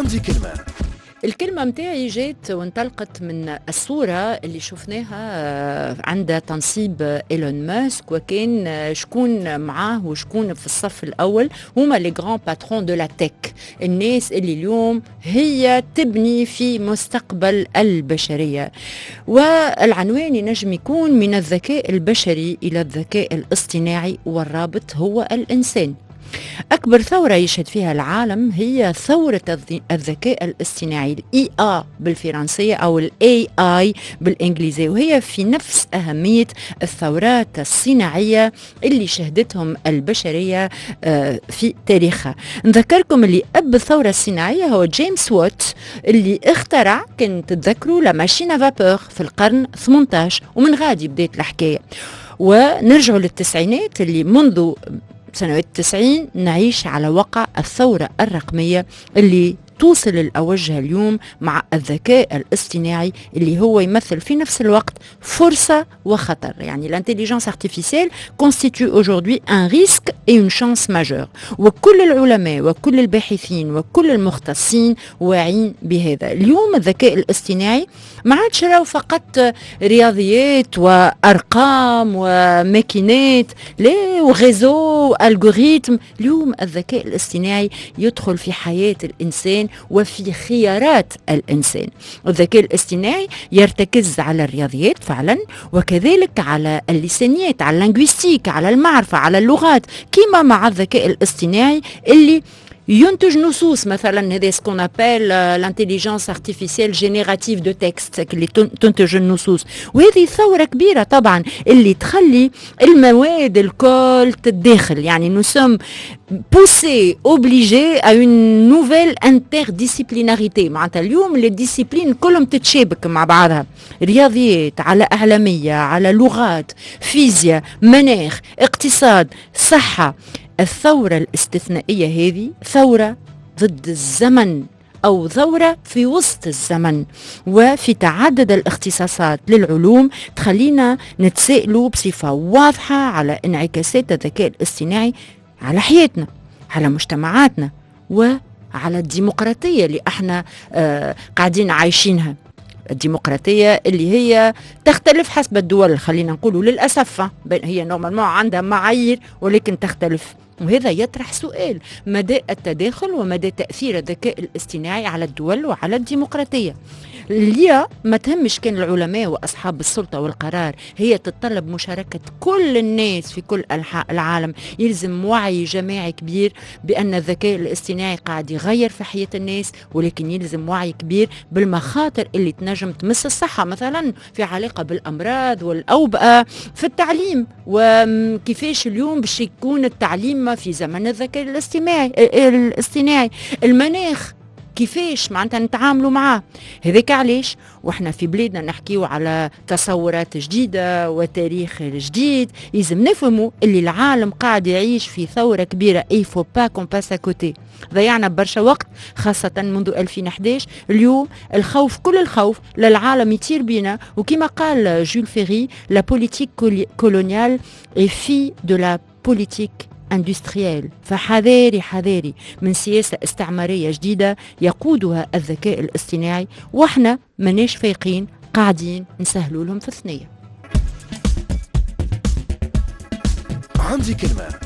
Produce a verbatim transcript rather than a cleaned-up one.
عندي كلمة. الكلمة متاعي جات وانطلقت من الصورة اللي شفناها عند تنصيب إيلون ماسك، وكان شكون معاه وشكون في الصف الأول هما لي غران باترون دو لا تك، الناس اللي اليوم هي تبني في مستقبل البشرية. والعنوان ينجم يكون من الذكاء البشري إلى الذكاء الاصطناعي، والرابط هو الإنسان. أكبر ثورة يشهد فيها العالم هي ثورة الذكاء الاصطناعي، ال إي آي بالفرنسية أو ال إيه آي بالإنجليزية، وهي في نفس أهمية الثورات الصناعية اللي شهدتهم البشرية في تاريخها. نذكركم اللي أب الثورة الصناعية هو جيمس وات، اللي اخترع، كنت تتذكروا، لا ماشين فابور في القرن ثمانية عشر، ومن غادي بداية الحكاية. ونرجعوا للتسعينات اللي منذ سنوات التسعين نعيش على وقع الثورة الرقمية اللي توصل الأوجه اليوم مع الذكاء الاصطناعي اللي هو يمثل في نفس الوقت فرصة وخطر. يعني l'intelligence artificielle constitue aujourd'hui un risque et une chance majeure، وكل العلماء وكل الباحثين وكل المختصين واعين بهذا. اليوم الذكاء الاصطناعي ما عادش راهو فقط رياضيات وأرقام وماكينات، لا، وغيزو والجوريتم. اليوم الذكاء الاصطناعي يدخل في حياة الإنسان وفي خيارات الإنسان. الذكاء الاصطناعي يرتكز على الرياضيات فعلا، وكذلك على اللسانيات، على اللينغويستيك، على المعرفة، على اللغات، كما مع الذكاء الاصطناعي اللي ينتج نصوص. مثلا هذا سكون ابل لانتيليجنس ارتيفيسيال جينيراتيف دو تكست اللي تنتج النصوص. وهذه ثوره كبيره طبعا اللي تخلي المواد الكل تتداخل. يعني نو سوم بوسي اوبليجي ا اون نوفيل انترديسيبليناريتي. معناتها اليوم لي ديسيبلين كلهم تتشابك مع بعضها، رياضيات على اعلاميه على لغات، فيزياء، مناخ، اقتصاد، صحه. الثورة الاستثنائية هذه ثورة ضد الزمن أو ثورة في وسط الزمن، وفي تعدد الاختصاصات للعلوم تخلينا نتسائلوا بصفة واضحة على انعكاسات الذكاء الاصطناعي على حياتنا، على مجتمعاتنا، وعلى الديمقراطية اللي احنا آه قاعدين عايشينها. الديمقراطية اللي هي تختلف حسب الدول، خلينا نقولوا للأسف هي نورمالمون عندها معايير ولكن تختلف. وهذا يطرح سؤال مدى التداخل ومدى تأثير الذكاء الاصطناعي على الدول وعلى الديمقراطية. اللي ما تهمش كان العلماء وأصحاب السلطة والقرار، هي تتطلب مشاركة كل الناس في كل أنحاء العالم. يلزم وعي جماعي كبير بأن الذكاء الاصطناعي قاعد يغير في حياة الناس، ولكن يلزم وعي كبير بالمخاطر اللي تنجم تمس الصحة، مثلا في علاقة بالأمراض والأوبئة، في التعليم، وكيفاش اليوم باش يكون التعليم في زمن الذكاء الاصطناعي الاصطناعي المناخ كيفاش معناتها نتعاملوا معاه. هذاك علاش واحنا في بلادنا نحكيو على تصورات جديدة وتاريخ جديد. لازم نفهموا اللي العالم قاعد يعيش في ثورة كبيرة. اي فو با كون باس كوتي. ضيعنا برشا وقت خاصة منذ ألفين وإحدى عشر. اليوم الخوف، كل الخوف للعالم يطير بينا، وكما قال جول فيري لا بوليتيك كولونيال اي في دو لا بوليتيك اندستريال. فحذاري حذاري من سياسة استعمارية جديدة يقودها الذكاء الاصطناعي، واحنا مناش فايقين قاعدين نسهلوا لهم في الثنية. عندي كلمة.